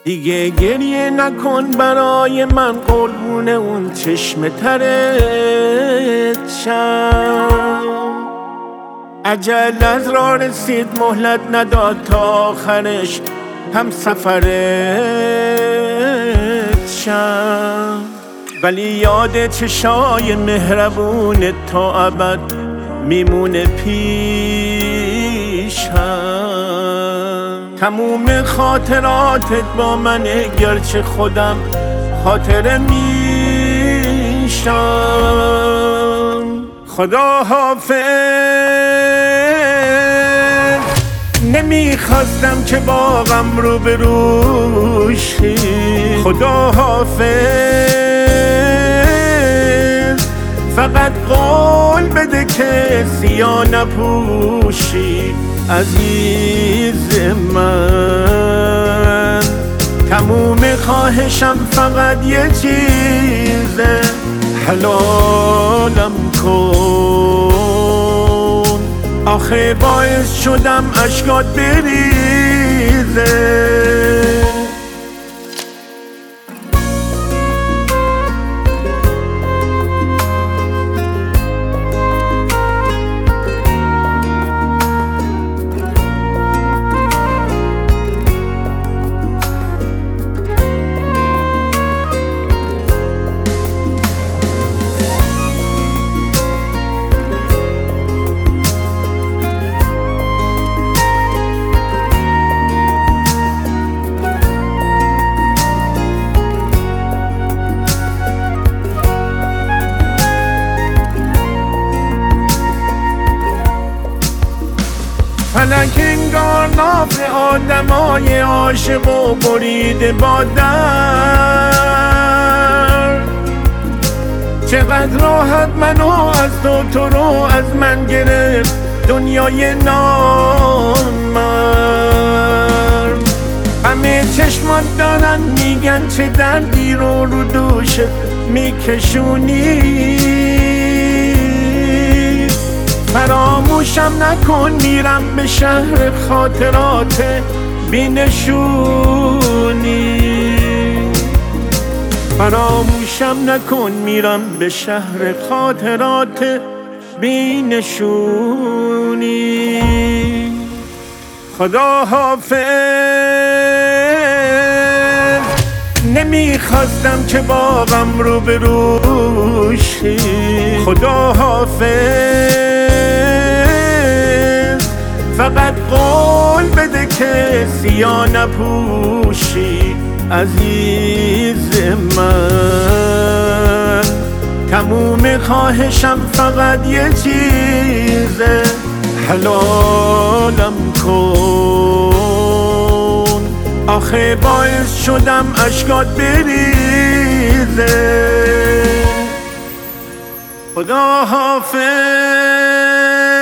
دیگه گریه نکن برای من، قربون اون چشم ترت شم. اجل از راه رسید مهلت نداد تا آخرش هم سفرت شم. ولی یاد چشای مهربونت تا ابد میمونه پیشم. تموم خاطراتت با منه گرچه خودم خاطره میشم. خدا حافظ، نمیخواستم که با غم روبروشی. خدا حافظ، فقط قول بده که سیاه نپوشی عزیز من. تموم خواهشم فقط یه چیزه، حلالم کن. آخه باعث شدم اشکات بریزه. فلک انگار ناف آدمای عاشق و بریده با درد. چقدر راحت منو از تو رو از من گرفت دنیای نامرد. همه چشمات دارن میگن چه دردی رو دوشت میکشونی. فراموشم نکن میرم به شهر خاطرات بینشونی. فراموشم نکن میرم به شهر خاطرات بینشونی. خدا حافظ، نمیخواستم که با غم روبروشی. خدا حافظ، فقط قول بده که سیاه نپوشی عزیز من. تموم خواهشم فقط یه چیزه، حلالم کن. آخه باعث شدم اشکات بریزه. خدا حافظ.